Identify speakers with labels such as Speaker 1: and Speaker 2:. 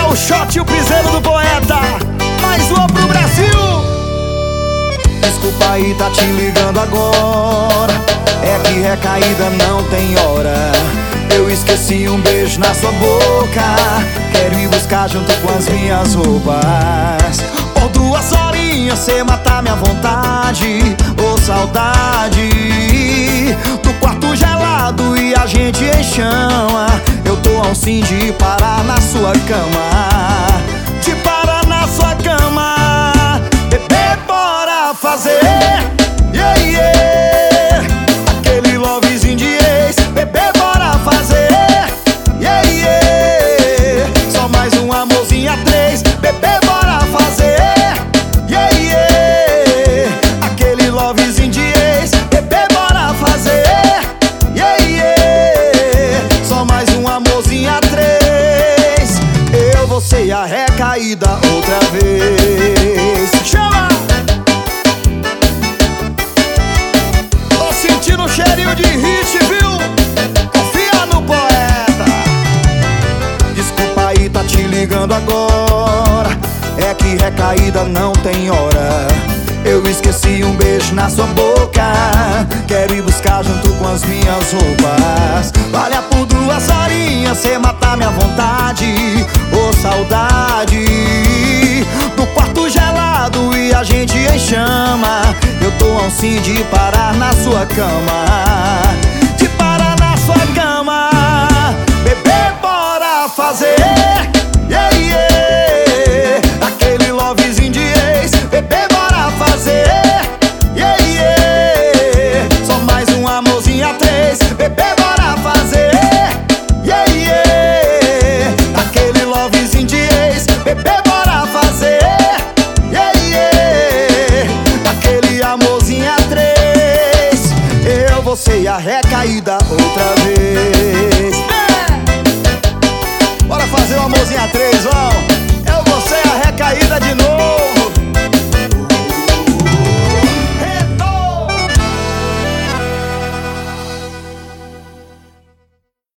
Speaker 1: o shot e o piseiro do poeta. Mais uma pro Brasil. Desculpa aí, tá te ligando agora. É que recaída não tem hora. Eu esqueci um beijo na sua boca. Quero ir buscar junto com as minhas roupas. Por 2 horinhas cê matar minha vontade. Ô saudade do quarto gelado e a gente em chama. Eu tô a um sim de parar na sua cama. De parar na sua cama. Bebê, bora fazer, yeah, yeah. Aquele lovezinho de ex. Bebê, bora fazer, yeah, yeah. Só mais um amorzinho a 3. Bebê, bora fazer, yeah, yeah. Aquele lovezinho de ex. Bebê, bora fazer, yeah, yeah. Só mais um amorzinho a 3. Eu vou ser a recaída outra vez. Chama! Tô sentindo um cheirinho de hit, viu? Confia no poeta. Desculpa aí, tá te ligando agora. É que recaída não tem hora. Eu esqueci um beijo na sua boca. Quero ir buscar junto com as minhas roupas. Valha por 2 horinhas cê matar minha vontade. Ô saudade do quarto gelado e a gente em chama. Eu tô a um sim de parar na sua cama. De parar na sua cama. Bebê, bora fazer,